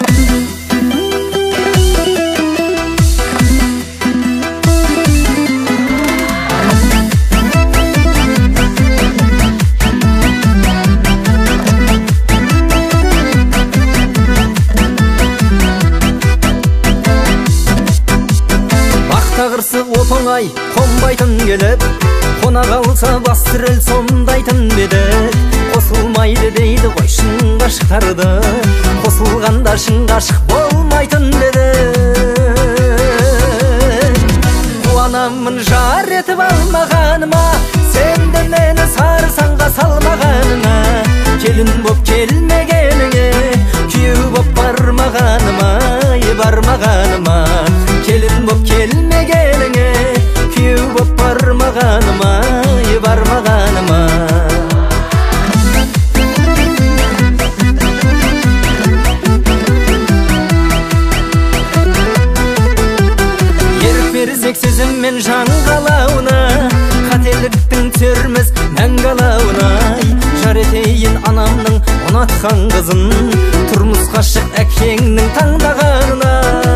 Қырсық оп-оңай қонбайтын келіп, қона қалса бас тірел сомдайтын беді. Қосылмайды дейді ғой шын ғашықтарды, қосылғанда шын ғашық болмайтын беді. Қуанамын жар етіп алмағаныма, сен де мені сарсаңға салмағаныңа. Келін боп келмегеніңе, күйеу боп бармағаныма, бармағаныма. Келін боп келмегеніңе, күйеу боп бармағаныма, бармағаныма. Ерік берсек сөзіммен жан қалауына, қателіктің түсерміз мән қалауына. Жар етейін анамның ұнатқан қызын, тұрмысқа шық әкеңнің таңдағанына.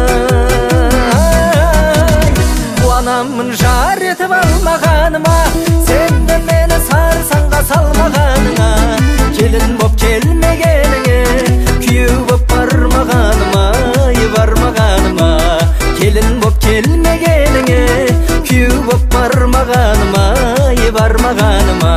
Қуанамын жар етіп алмағаныма, сен де мені сарсаңға салмағаныңа. Келін боп келмегеніңе, күйеу боп бармағаныма, бармағаныма. Келін боп келмегеніңе, күйеу боп бармағаныма, бармағаныма.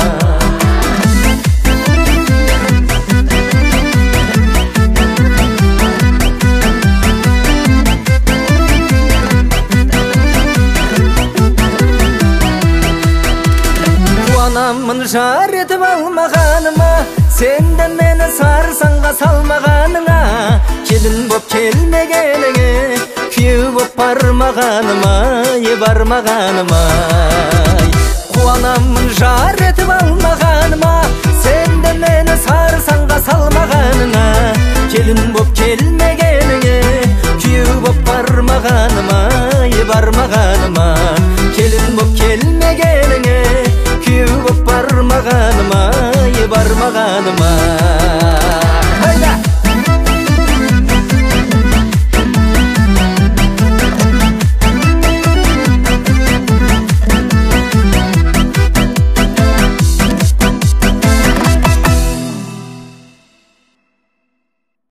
Қуанамын жар етіп алмағаныма, сен де мені сарсаңға салмағаныңа. Келін боп келмегеніңе, күйеу боп бармағаныма, бармағаныма. Қуанамын жар етіп алмағаныма, сен де мені сарсаңға салмағаныңа. Келін боп келмегеніңе, күйеу боп бармағаныма, бармағаныма. Келін боп келмегеніңе, күйеу боп бармағаныма, бармағаныма.